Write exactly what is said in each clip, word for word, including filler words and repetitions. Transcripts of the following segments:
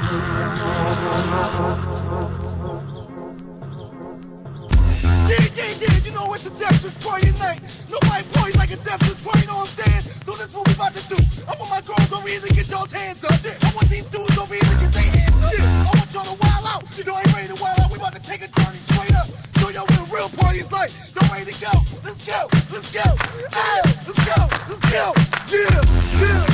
You know it's a death to party night. Nobody parties like a death to party, you know what I'm saying? So this is what we about to do. I want my girls over here to get y'all's hands up. I want these dudes over here to get their hands up. I want y'all to wild out. Y'all ain't ready to wild out. We about to take a journey straight up. Show y'all what a real party is like. Y'all ready to go? Let's go. Let's go. Ah, let's go. Let's go. Yeah. Yeah.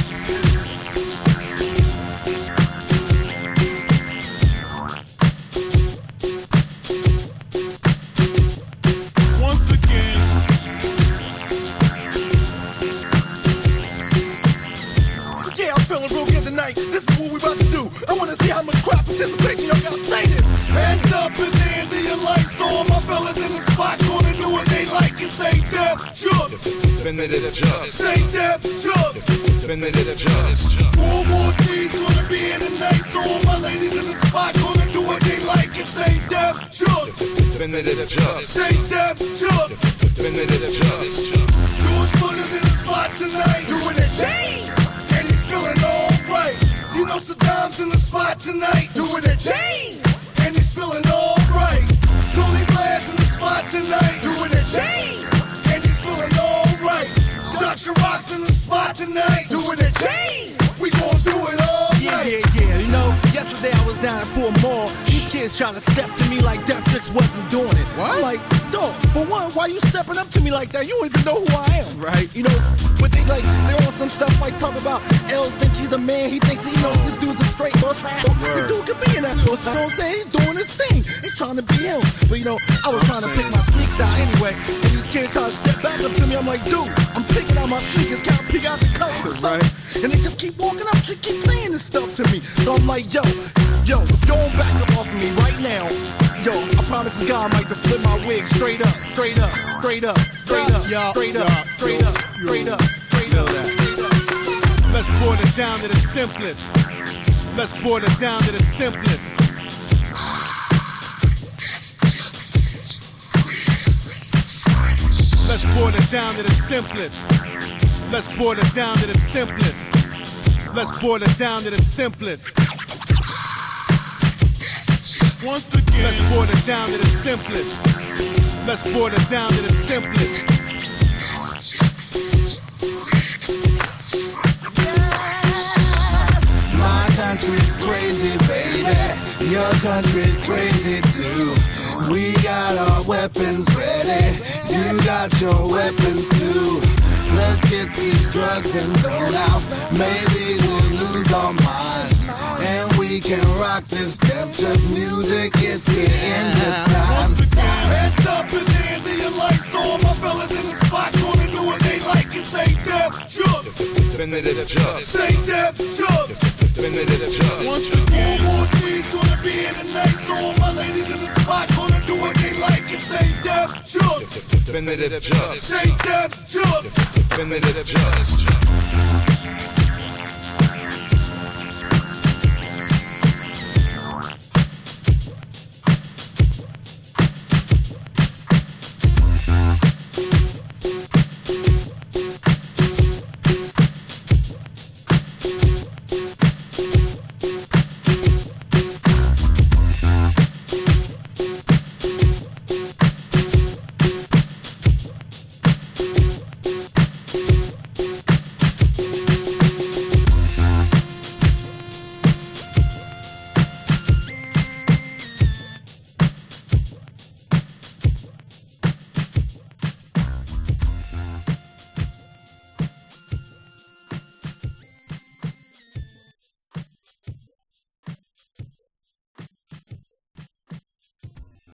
This is what we about to do. I wanna see how much crowd participation y'all gotta say this. Hands up in the end of your lights on. My fellas in the spot gonna do what they like and say death, shook. Definitive just. Say death, shook. Definitive just. World War Three's gonna be in the night, so all my ladies in the spot gonna do what they like and say death, shook. Definitive just. Say death, shook. Definitive just. George Bush's in the spot tonight, doing it change, and he's feeling all right. You know Saddam's in the spot tonight, doing it change, and he's feeling all right. Tony Blair's in the spot tonight, doing it change, and he's feeling all right. Jacques Chirac's in the spot tonight, doing it change. We gon' do it all yeah, right. Yeah, yeah, yeah. You know, yesterday I was down at Fort Mall. These kids trying to step to me like Def Jux wasn't doing it. What? I'm like, dog, for one, why you stepping up to me like that? You don't even know who I am. Right. You know, but they like, they're on some stuff like talk about Els think he's a man. He thinks he knows this dude's a straight boss. The dude could be in that boss. You know what I'm saying? He's doing his thing. He's trying to be him. But you know, I was trying to pick my sneaks out anyway. And these kids trying to step back up to me. I'm like, dude, I'm picking out my sneakers. Can't pick out the color or something. Right. And they just keep walking up to keep saying this stuff to me. So I'm like, yo, yo, if you don't back up off of me right now, yo, I promise to God I might to flip my wig straight up, straight up, straight up, straight up, straight up, straight up, straight up, straight up. Let's boil it down to the simplest. Let's boil it down to the simplest. Let's boil it down to the simplest. Let's boil it down to the simplest. Let's boil it down to the simplest. Once again, let's boil it down to the simplest. Let's boil it down to the simplest. My country's crazy, baby. Your country's crazy too. We got our weapons ready. You got your weapons too. Let's get these drugs and zone out. Maybe we'll lose our minds. And we can rock this Def Jux music. It's getting the times. Hands up in the end of your lights on. My fellas in the spot gonna do what they like and say death, shook. Definitive just. Say death, shook. Definitive just. World War Three's gonna be in the night, so all my ladies in the spot gonna do what they like and say death, shook. Definitive just. Say death, shook. Definitive just.